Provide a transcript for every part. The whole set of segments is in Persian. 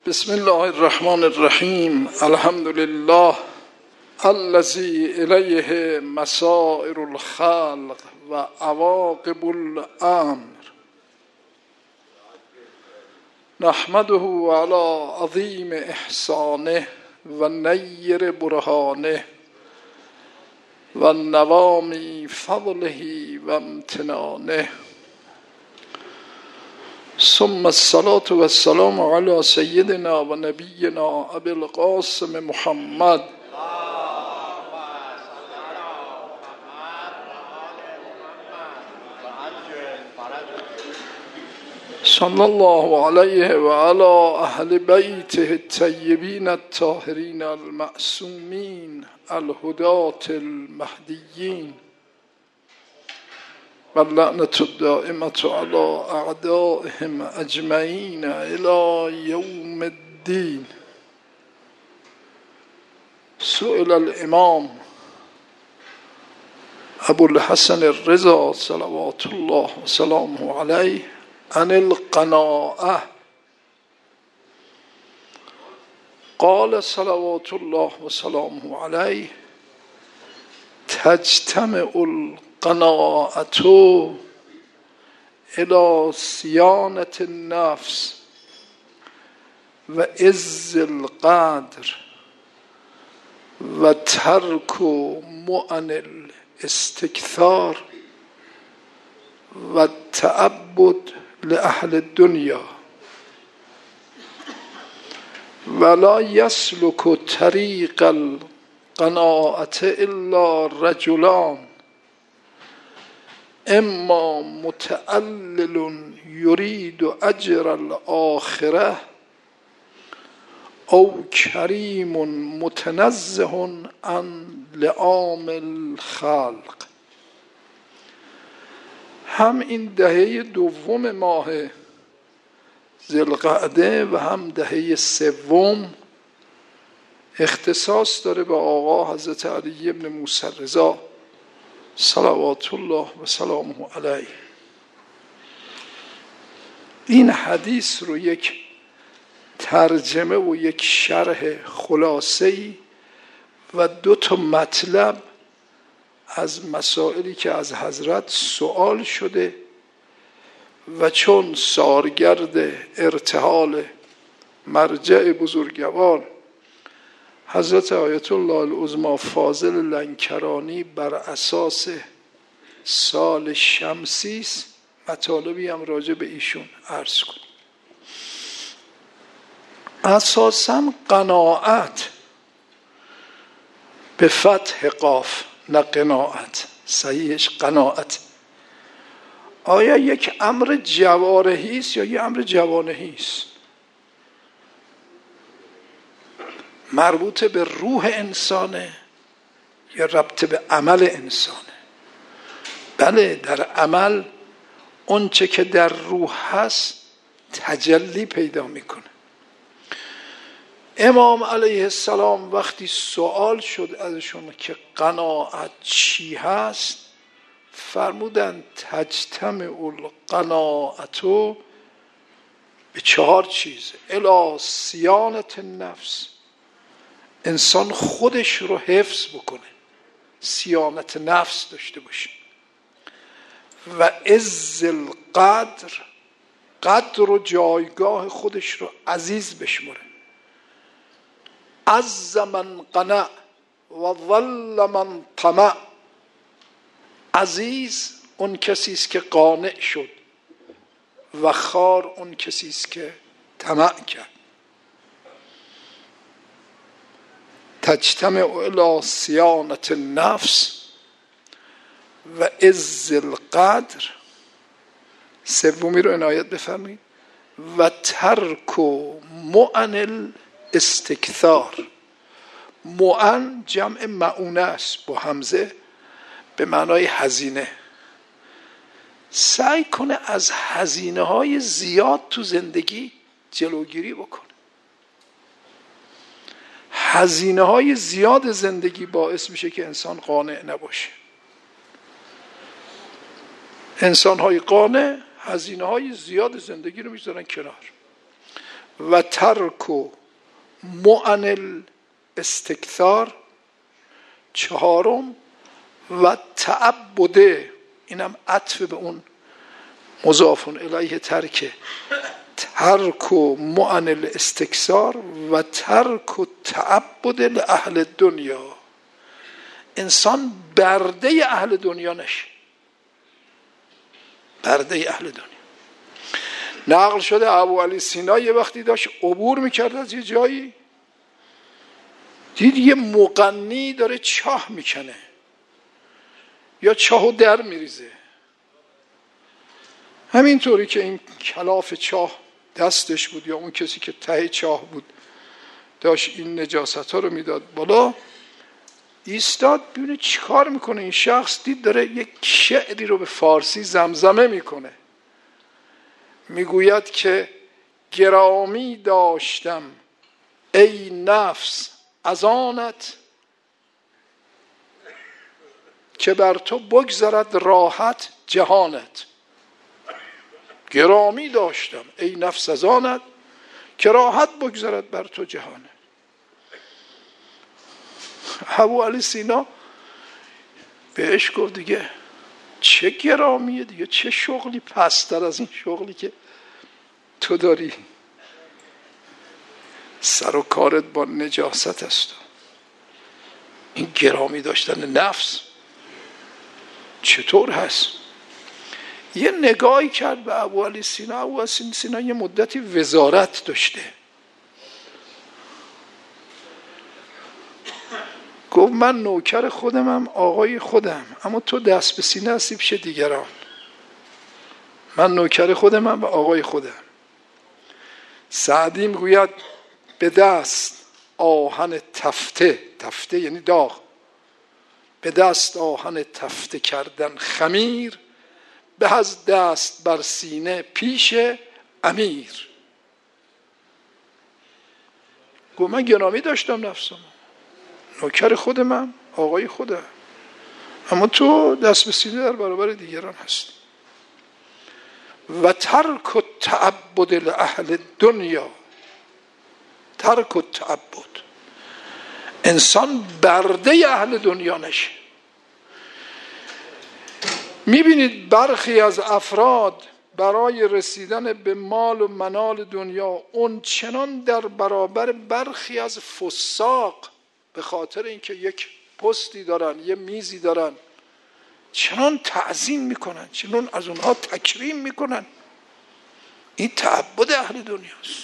بسم الله الرحمن الرحیم. الحمد لله الذی الیه مسائر الخلق و عواقب الامر. نحمده علی عظیم احسانه و نیر برهانه و نوامی فضله و امتنانه. ثم الصلاة والسلام على سيدنا و نبینا ابی القاسم محمد صلی الله علیه و علی اهل بیته الطیبین الطاهرین المعصومین الهداة المهدیین و اللعنة الدائمة على اعدائهم اجمعین الى یوم الدین. سئل الامام ابو الحسن الرضا صلوات الله و سلامه علیه عن القناعة، قال صلوات الله و سلامه علیه تجتمع القناعة الى صیانة النفس و عز القدر و ترک مؤن الاستکثار و تعبد لأهل الدنیا ولا يسلك طريق القناعة الا رجلان اما متعلل يريد اجر الآخرة او کریم متنزه عن لئام الخلق. هم این دهه دوم ماه ذوالقعده و هم دهه سوم اختصاص داره به آقا حضرت علی ابن موسی رضا صلوات الله و سلامه علیه. این حدیث رو یک ترجمه و یک شرح خلاصه‌ای و 2 مطلب از مسائلی که از حضرت سوال شده و چون سالگرد ارتحال مرجع بزرگوار حضرت آیت الله العظمی فاضل لنکرانی بر اساس سال شمسی است، مطالبی هم راجع به ایشون عرض کنیم. اساساً قناعت به فتح قاف، نه قناعت، صحیحش قناعت، آیا یک امر جوارحی است یا یک امر جوانحی است؟ مربوط به روح انسانه یا ربط به عمل انسانه؟ بله، در عمل اون چه که در روح هست تجلی پیدا میکنه. امام علیه السلام وقتی سوال شد ازشون که قناعت چی هست، فرمودن تجتمع القناعت به 4 چیز: الی صیانة النفس، انسان خودش رو حفظ بکنه، صیانت نفس داشته باشه، و عز القدر، قدر و جایگاه خودش رو عزیز بشمره. عز من قنع و ظل من طمع، عزیز اون کسی است که قانع شد و خوار اون کسی است که طمع کرد. تجتمع الی صیانة النفس و عز القدر. سومی رو عنایت بفرمایید. و ترک مؤن الاستکثار. مؤن جمع مؤونه است با همزه، به معنای هزینه. سعی کنه از هزینه های زیاد تو زندگی جلوگیری بکنه. هزینه های زیاد زندگی باعث میشه که انسان قانع نباشه. انسان های قانع هزینه های زیاد زندگی رو میذارن کنار و ترک معنی الاستکثار. چهارم و تعبد، اینم عطف به اون مضاف الیه ترک معنی الاستکثار و ترک تعبد لاهل دنیا. انسان برده اهل دنیا نشه، برده اهل دنیا. نقل شده ابو علی سینا یه وقتی داشت عبور میکرد از یه جایی، دید یه مغنی داره چاه میکنه یا چاهو در میریزه. همینطوری که این کلاف چاه دستش بود یا اون کسی که ته چاه بود داشت این نجاست ها رو میداد بالا، ایستاد ببینه چی کار میکنه این شخص. دید داره یک شعری رو به فارسی زمزمه میکنه، میگوید که گرامی داشتم ای نفس از آنت که بر تو بگذرد راحت جهانت. گرامی داشتم ای نفس از آنت که راحت بگذرد بر تو جهانت. ابو علی سینا بهش گفت دیگه چه گرامیه دیگه، چه شغلی پستر از این شغلی که تو داری، سر و کارت با نجاست است. این گرامی داشتن نفس چطور هست؟ یه نگاهی کرد به ابو علی سینا. ابو علی سینا یه مدتی وزارت داشته، گفت من نوکر خودمم، آقای خودم، اما تو دست به سینه هستی پیش دیگران. من نوکر خودمم و آقای خودم. سعدی میگوید به دست آهن تفته، تفته یعنی داغ، به دست آهن تفته کردن خمیر، به از دست بر سینه پیش امیر. گفت من گرامی داشتم نفسم، نوکر خودمم، آقای خودم، اما تو دست به سینه در برابر دیگران هست. و ترک التعبد لاهل دنیا، ترک التعبد، انسان برده اهل دنیا نشه. میبینید برخی از افراد برای رسیدن به مال و منال دنیا اون چنان در برابر برخی از فساق، به خاطر اینکه یک پستی دارن، یه میزی دارن، چنان تعظیم میکنن، چنان از اونها تکریم میکنن. این تعبد اهل دنیاست.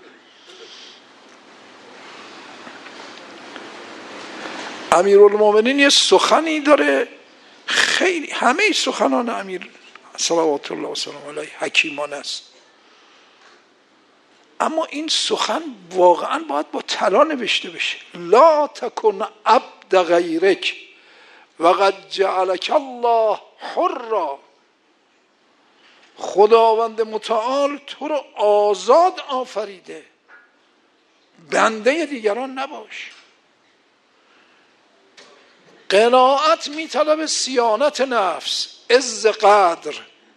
امیرالمومنین یه سخنی داره، خیلی همه سخنان امیر صلوات الله و سلام علیه حکیمانه است، اما این سخن واقعا باید با طلا نوشته بشه. لا تکن عبد غیرک و قد جعلک الله حرا. خداوند متعال تو رو آزاد آفریده، بنده دیگران نباش. قناعت میطلب صیانت نفس، عز قدر،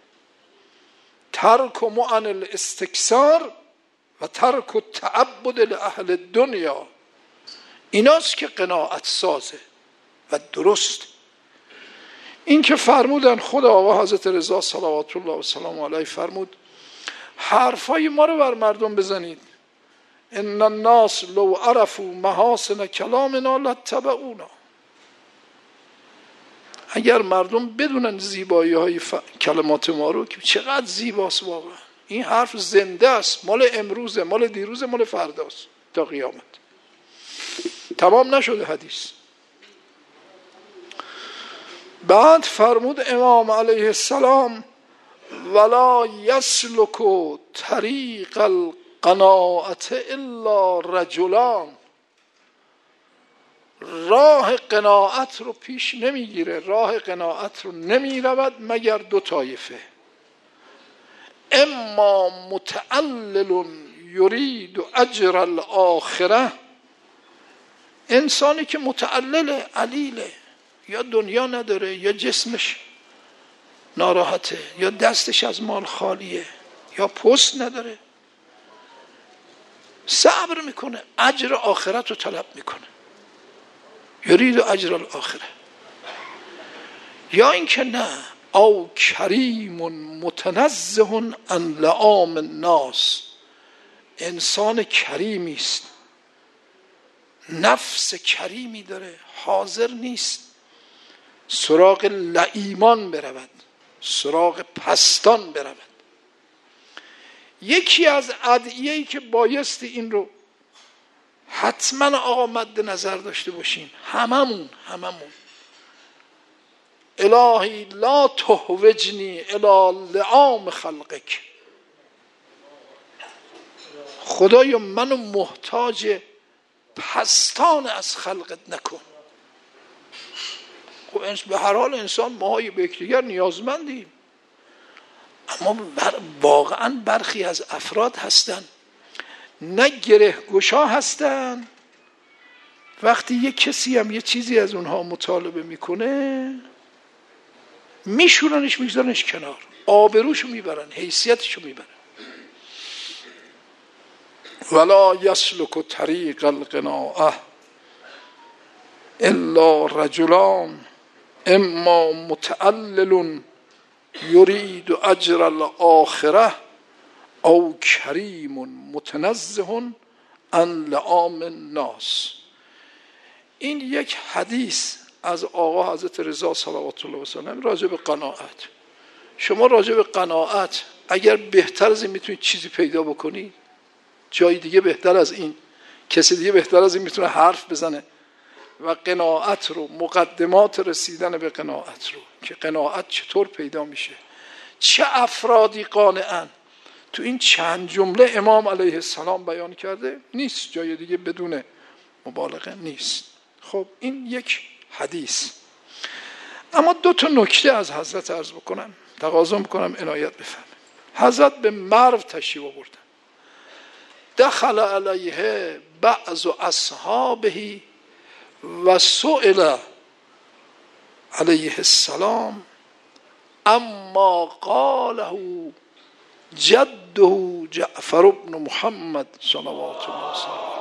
ترک معنی الاستکثار و ترک التعبد لاهل دنیا. ایناست که قناعت سازه و درست. این که فرمودن خدا آقا حضرت رضا صلوات الله و سلام علیه فرمود حرفای ما رو بر مردم بزنید، ان الناس لو عرفوا محاسن کلامنا لاتبعونا. اگر مردم بدونن زیبایی های کلمات ما رو که چقدر زیباست، واقعا این حرف زنده است، مال امروزه، مال دیروزه، مال فرداست تا قیامت. تمام نشده حدیث. بعد فرمود امام علیه السلام ولا یسلک طریق القناعت الا رجلان. راه قناعت رو پیش نمیگیره، راه قناعت رو نمیرود مگر دو طایفه. اما متعلل یرید اجر الاخره، انسانی که متعلل، علیله، یا دنیا نداره، یا جسمش ناراحته، یا دستش از مال خالیه، یا پست نداره، صبر میکنه، اجر آخرت رو طلب میکنه، یرید اجر الاخره. یا اینکه نه، او کریم متنزه عن لعام الناس، انسان کریمی است، نفس کریمی داره، حاضر نیست سراغ لعیمان برود، سراغ پستان برود. یکی از ادعیه‌ای که بایستی این رو حتما آقا مد نظر داشته باشیم، هممون الهی لا تهوجنی الی لعام خلقک، خدایا منو محتاج پستان از خلقت نکن. خب به هر حال انسان ماهای به یکدیگر نیازمندیم، اما واقعا برخی از افراد هستن نه گره گشا هستن، وقتی یک کسی هم یه چیزی از اونها مطالبه میکنه میشورنش، میگذارنش کنار، آبروشو میبرن، حیثیتشو میبرن. ولا یسلک طریق القناعه الا رجلان اما متعلل یرید اجر الاخره او کریم متنزه عن لعام الناس. این یک حدیث از آقا حضرت رضا صلوات الله وسلم راجع به قناعت. شما راجع به قناعت اگر بهتر از این میتونید چیزی پیدا بکنید، جای دیگه بهتر از این، کسی دیگه بهتر از این میتونه حرف بزنه و قناعت رو، مقدمات رسیدن به قناعت رو، که قناعت چطور پیدا میشه، چه افرادی قانعن، تو این چند جمله امام علیه السلام بیان کرده، نیست جای دیگه بدون مبالغه نیست. خب این یک حدیث. اما 2 نکته از حضرت عرض بکنم، تقاضا میکنم عنایت بفرمایید. حضرت به مرو تشریف آوردن، دخل علیه بعض اصحابه و سئل علیه السلام اما قاله جده جعفر بن محمد صلوات الله وسلم.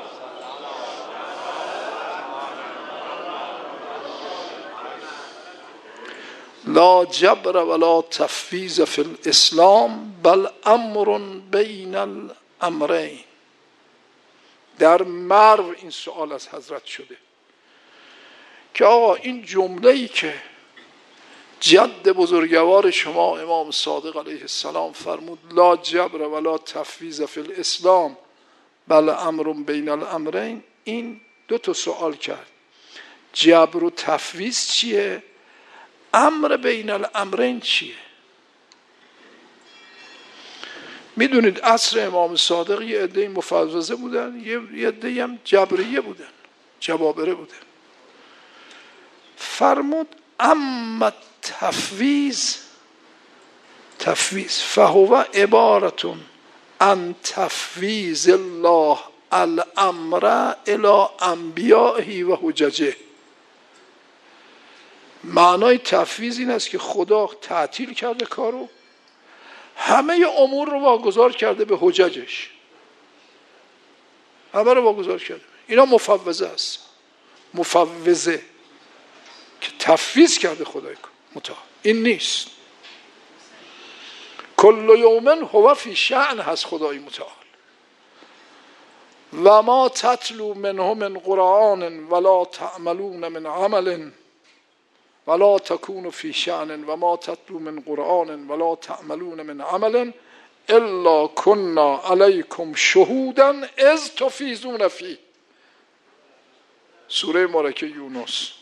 لا جبر ولا تفویض فی الاسلام بل امر بین الامرین. در مرو این سوال از حضرت شده که آقا این جمله‌ای که جد بزرگوار شما امام صادق علیه السلام فرمود لا جبر ولا تفویض فی الاسلام بل امر بین الامرین، این 2 سوال کرد. جبر و تفویض چیه؟ امر بین الامرین چیه؟ میدونید عصر امام صادق یه عده مفوضه بودن، یه عده هم جبریه بودن، جبابره بودن. فرمود اما تفویض فهو عبارة عن تفویض الله الامر الی انبیائه و حججه. معنای تفویض این است که خدا تعطیل کرده کارو، همه امور رو واگذار کرده به حججش، همه رو واگذار کرده. اینا مفوضه است، مفوضه که تفویض کرده خدای متعال. این نیست. کل یوم هو فی شأن هست خدای متعال. و ما تتلو منه من قرآن ولا تعملون من عمل ولا تكون فی شأن و ما تتلو من قرآن ولا تعملون من عمل الا كنا علیکم شهودا اذ تفیضون فیه. سوره مبارکه یونس.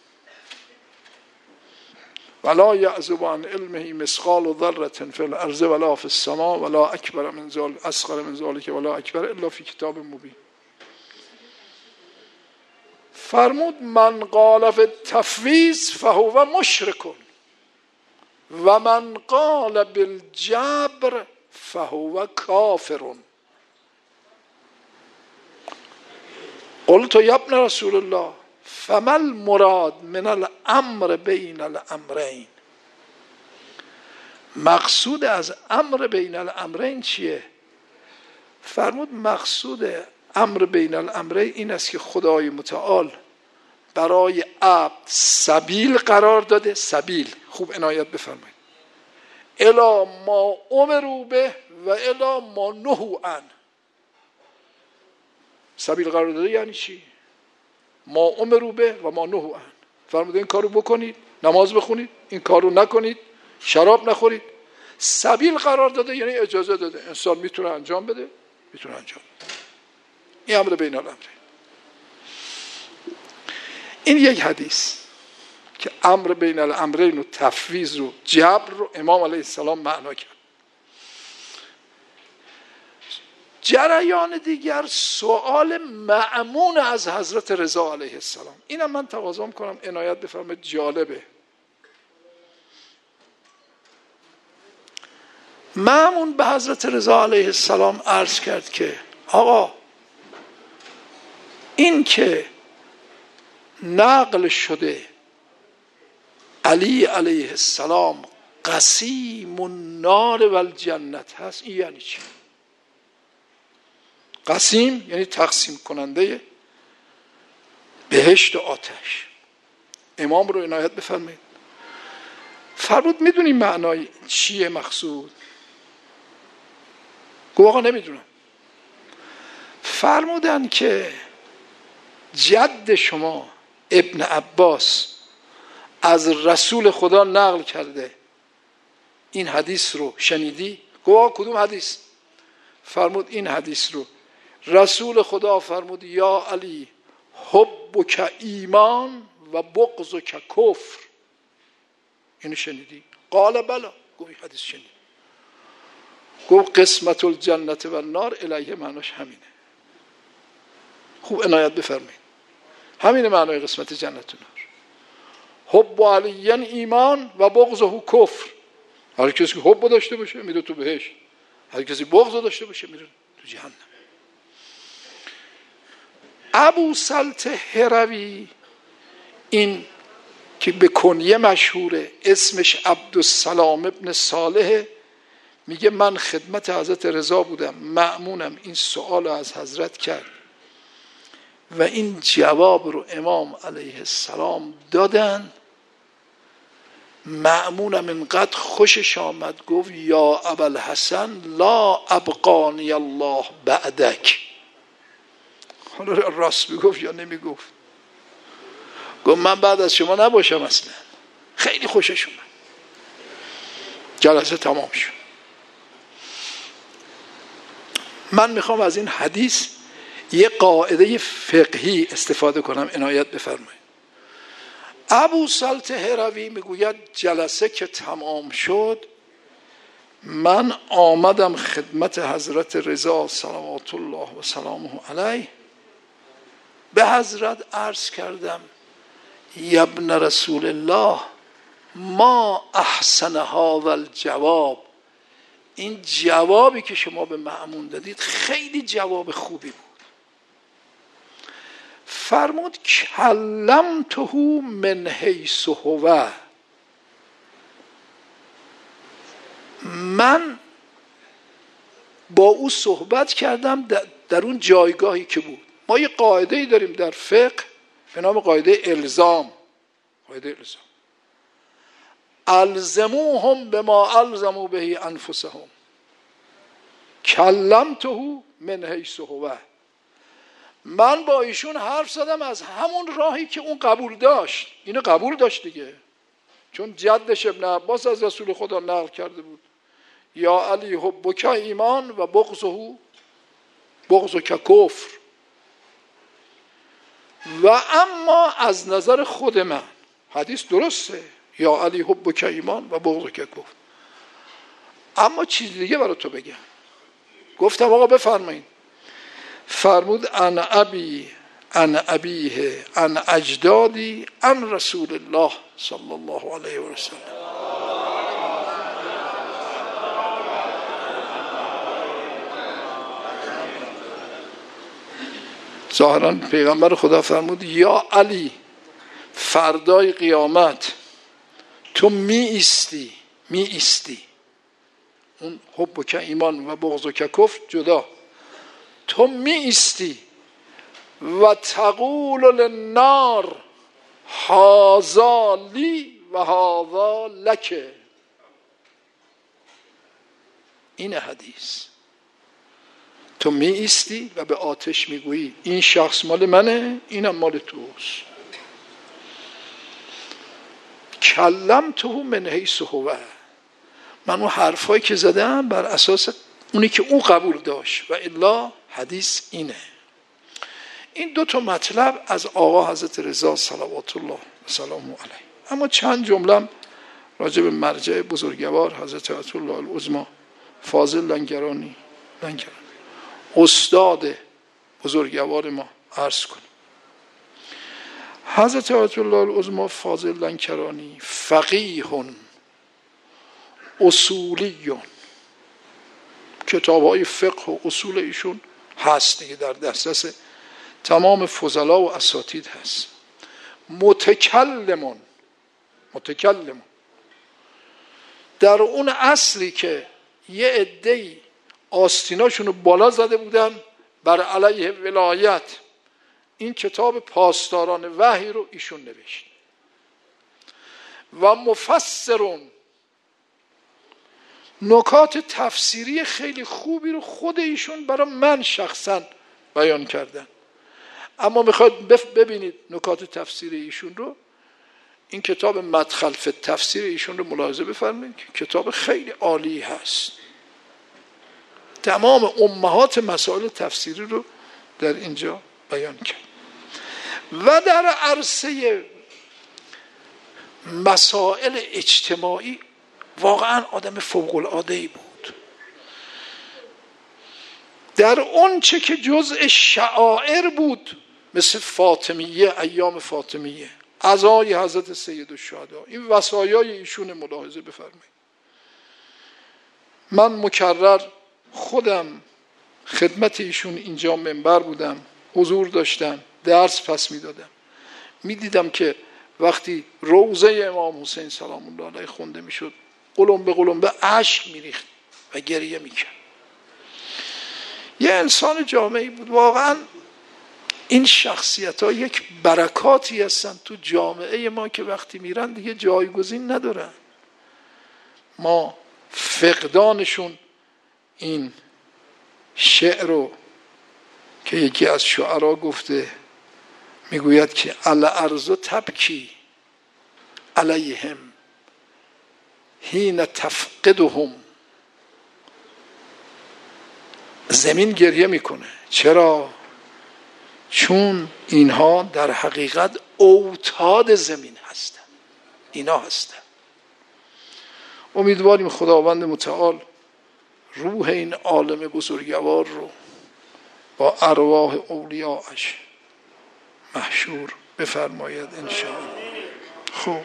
ولا یعزب عن علمه مثقال ذره فی الارض ولا فی السماء ولا اکبر من ذلک اصغر من ذلک ولا اکبر الا فی کتاب مبین. فرمود من قال فی التفویض فهو مشرک و من قال بالجبر فهو کافر. قلت یا ابن رسول الله فما المراد من الامر بین الامرین؟ مقصود از امر بین الامرین چیه؟ فرمود مقصود امر بین الامرین این است که خدای متعال برای عبد سبیل قرار داده. سبیل، خوب عنایت بفرمایید. الا ما امروا به و الا ما نهوا عنه. سبیل قرار داده یعنی چی؟ ما امروا به و ما نهوا عنه. فرمود این کارو بکنید، نماز بخونید، این کارو نکنید، شراب نخورید. سبیل قرار داده یعنی اجازه داده، انسان میتونه انجام بده، میتونه انجام بده. این امر بین الامرین. این یک حدیث که امر بین الامرین و تفویض و جبر رو امام علیه السلام معنا کرد. جریان دیگر سوال مأمون از حضرت رضا علیه السلام. اینم من تقاضا میکنم عنایت بفرمایید، جالبه. مأمون به حضرت رضا علیه السلام عرض کرد که آقا این که نقل شده علی علیه السلام قسیم النار و الجنت هست، این یعنی چی؟ قسیم یعنی تقسیم کننده بهشت و آتش. امام رو عنایت بفرمایید. فرمود میدونی معنای چیه مقصود؟ گفت آقا نمیدونم. فرمودن که جد شما ابن عباس از رسول خدا نقل کرده، این حدیث رو شنیدی؟ گفت کدوم حدیث؟ فرمود این حدیث رو رسول خدا فرمود یا علی حبک ایمان و بغضک کفر. اینو شنیدی؟ قال بلا. گفت این حدیث شنید. گفت قسمت الجنت و النار الیه معناش همینه. خوب عنایت بفرمایید، همین معنای قسمت جنت و نار. حب علی ایمان و بغضه کفر. هر کسی که حب داشته باشه میره تو بهشت، هر کسی بغض داشته باشه میره تو جهنم. ابو سلط هروی، این که به کنیه مشهوره، اسمش عبدالسلام ابن صالح، میگه من خدمت حضرت رضا بودم، مأمونم این سوال از حضرت کرد و این جواب رو امام علیه السلام دادن. مأمونم انقدر خوشش آمد گفت یا ابوالحسن لا ابقانی الله بعدک. حالا راست میگفت یا نمیگفت؟ گفت من بعد از شما نباشم اصلا. خیلی خوشش اومد. جلسه تمام شد. من میخوام از این حدیث یه قاعده فقهی استفاده کنم، عنایت بفرمایید. ابو سلط هروی میگوید جلسه که تمام شد من آمدم خدمت حضرت رضا صلوات الله و سلامه علیه، به حضرت عرض کردم یا ابن رسول الله ما احسنها و الجواب. این جوابی که شما به مأمون دادید خیلی جواب خوبی بود. فرمود کلمته من حیث هو. من با او صحبت کردم در اون جایگاهی که بود. ما یه قاعده‌ای داریم در فقه به نام قاعده الزام. قاعده الزام. الزموهم بما الزموا به انفسهم. کلمته من حیث هو. من با ایشون حرف زدم از همون راهی که اون قبول داشت. اینو قبول داشت دیگه، چون جدش ابن عباس از رسول خدا نقل کرده بود یا علی حبک ایمان و بغضک کفر. و اما از نظر خود من حدیث درسته، یا علی حبک ایمان و بغضک کفر، اما چیز دیگه برای تو بگم. گفتم آقا بفرمایید. فرمود ان ابی ان ابیه ان اجدادی ان رسول الله صلی الله علیه و سلم. ظاهرا پیغمبر خدا فرمود یا علی فردای قیامت تو می ایستی. اون حب که ایمان و بغض که کفر جدا. تو می ایستی و تقول للنار هذا لی و هذا لک. این حدیث تو می ایستی و به آتش میگویی این شخص مال منه، اینم مال توست. کلمته من حیث هو، من اون حرفایی که زدم بر اساس اونی که او قبول داشت و الا حدیث اینه. این دو تا مطلب از آقا حضرت رضا صلوات الله و سلامه علیه. اما چند جمله راجع به مرجع بزرگوار حضرت آیت الله العظمی فاضل لنگرانی استاد بزرگوار ما عرض کنیم. حضرت آیت الله العظمی فاضل لنگرانی فقیه اصولی، کتاب‌های فقه و اصول ایشون هست دیگه، در دسترس تمام فضلا و اساتید هست. متکلمون در اون عصری که یه عده‌ای آستیناشون رو بالا زده بودن بر علیه ولایت، این کتاب پاسداران وحی رو ایشون نوشت. و مفسرون، نکات تفسیری خیلی خوبی رو خود ایشون برای من شخصا بیان کردن. اما میخواید ببینید نکات تفسیری ایشون رو، این کتاب مدخل فی تفسیر ایشون رو ملاحظه بفرمایید که کتاب خیلی عالی هست. تمام امهات مسائل تفسیری رو در اینجا بیان کرد. و در عرصه مسائل اجتماعی واقعا آدم فوق العاده‌ای بود. در اون چه که جزء شعائر بود، مثل فاطمیه، ایام فاطمیه، عزای حضرت سیدالشهدا، این وصایای ایشون ملاحظه بفرمایید. من مکرر خودم خدمت ایشون اینجا منبر بودم، حضور داشتم، درس پس میدادم، میدیدم که وقتی روضه امام حسین سلام الله علیه خونده میشد، قلم به قلم به اشک میریخت و گریه میکرد. یه انسان جامعی بود. واقعا این شخصیت ها یک برکاتی هستن تو جامعه ما که وقتی میرن دیگه جایگزین ندارن. ما فقدانشون، این شعر رو که یکی از شعرا گفته، میگوید که الارض تبکی علیهم حین تفقدهم، زمین گریه میکنه. چرا؟ چون اینها در حقیقت اوتاد زمین هستن، اینا هستن. امیدواریم خداوند متعال روح این عالم بزرگوار رو با ارواح اولیاءش محشور بفرماید انشاءالله. خب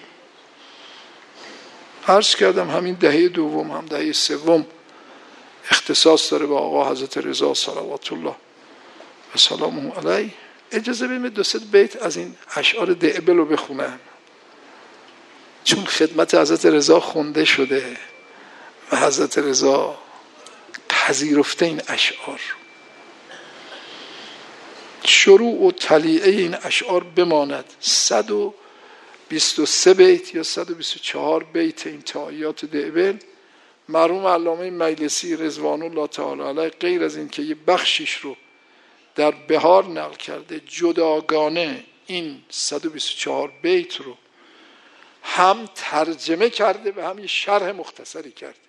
عرض کردم همین دهه دوم هم دهه سوم اختصاص داره به آقا حضرت رضا صلوات الله و سلامه علیه. اجازه بدید دو سه بیت از این اشعار دعبل رو بخونم، چون خدمت حضرت رضا خونده شده و حضرت رضا پذیرفته این اشعار. شروع و تلیعه این اشعار بماند 123 بیت یا 124 بیت این تائیات دعبل. مرحوم علامه مجلسی رضوان الله تعالی علیه غیر از این که یه بخشش رو در بهار نقل کرده، جداگانه این 124 بیت رو هم ترجمه کرده و هم یه شرح مختصری کرده.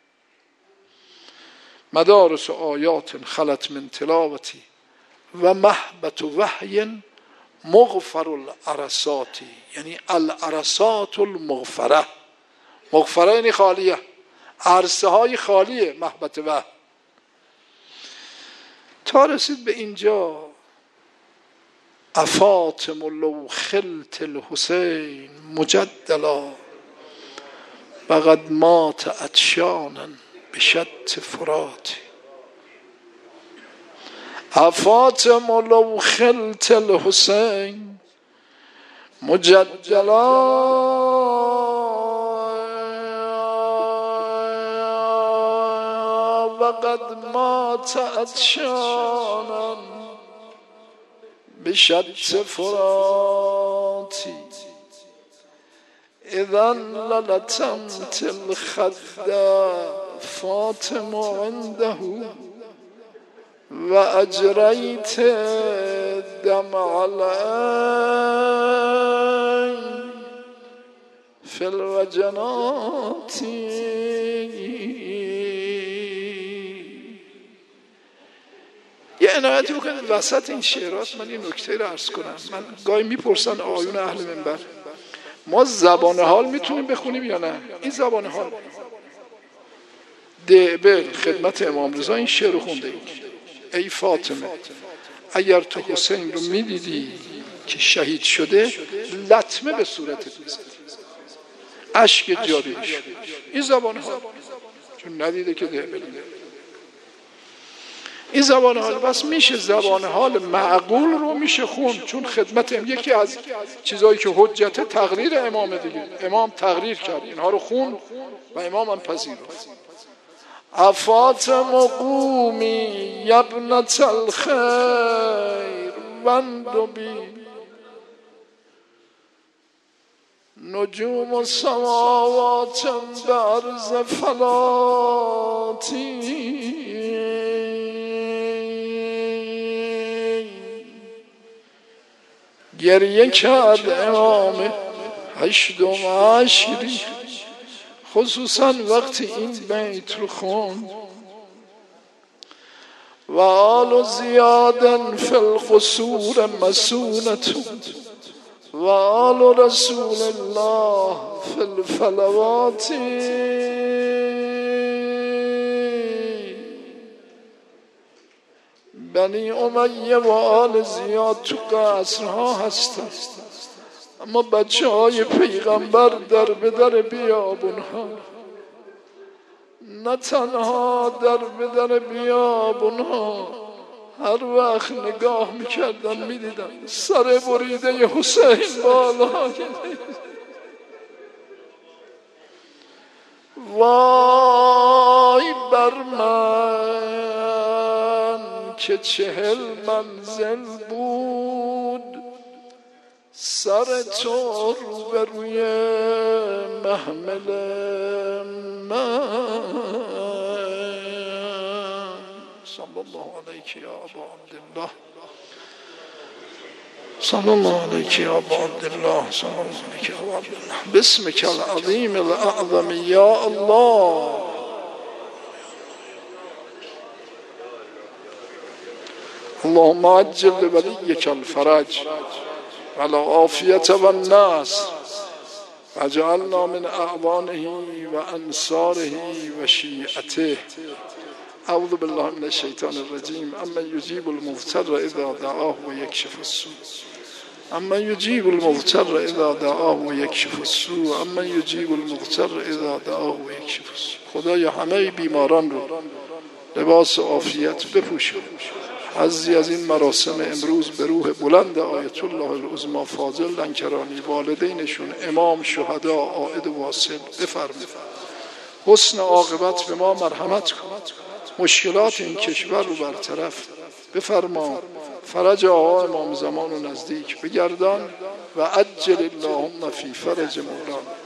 مدارس آیات خلت من تلاوتی و محبت وحی مغفر العرصاتی، یعنی العرصات المغفره. مغفره یعنی خالیه، عرصه های خالیه محبت وحی. تا رسید به اینجا افاطم لو خلت الحسین مجدلا وقد مات عطشانا بشط فرات. افاطم لو خلت الحسین مجدلا وقد مات عطشانا بشط فراتی اذا للتمت الخد فاطم عنده و اجریت دمع العین فی الوجنات. یه عنایتی بکنید وسط این شعرات من این نکته رو عرض کنم. من گاهی میپرسن آقایون اهل منبر ما زبان حال میتونیم بخونیم یا نه؟ این زبان حال دعبل خدمت امام رضا این شعر رو خونده ای فاطمه اگر تو حسین رو میدیدی که شهید شده لطمه به صورتت میزد، اشک جاریش. این زبان حال چون ندیده که دعبل این زبان حال بس میشه زبان حال معقول رو میشه خون، چون خدمت یکی از چیزایی که حجت تقریر امام دیگه، امام تقریر کرد اینها رو خون و امام هم پذیرفت. افاطم قومی یبنت الخیر واندبی نجوم السماوات بعرض فلاتی گریه کرد امام هشتم عشری خصوصا وقتی این بیت رو خوند و آل زیاد فی القصور مسونت و آل رسول الله فی الفلوات. بنی امیه و آل زیاد تو قصرها هستند، اما بچه های پیغمبر در به در بیابونها، نه تنها در به در بیابونها هر وقت نگاه میکردن میدیدن سر بریده حسین بالا. وای بر من که 40 منزل بود سر تو روبروی محمل من. صلی الله علیک یا ابا عبدالله صلی الله علیک یا ابا عبدالله صلی الله علیک یا ابا عبدالله باسمک العظیم الاعظم یا الله. اللهم عجل لوليك الفرج والعافية والنصر واجعلنا من أعوانه وأنصاره وشيعته. أعوذ بالله من الشيطان الرجيم. أمن يجيب المضطر إذا دعاه ويكشف السوء أمن يجيب المضطر إذا دعاه ويكشف السوء أمن يجيب المضطر إذا دعاه ويكشف السوء. خدای همه بیماران رو لباس عافیت بپوشه. حظی از این مراسم امروز به روح بلند آیت الله العظمی فاضل لنکرانی، والدینشون، امام، شهدا، عائد و واصل بفرمایید. حسن عاقبت به ما مرحمت کن، مشکلات این کشور رو برطرف بفرما، فرج آقا امام زمان و نزدیک بگردان و عجل اللهم فی فرج مولانا.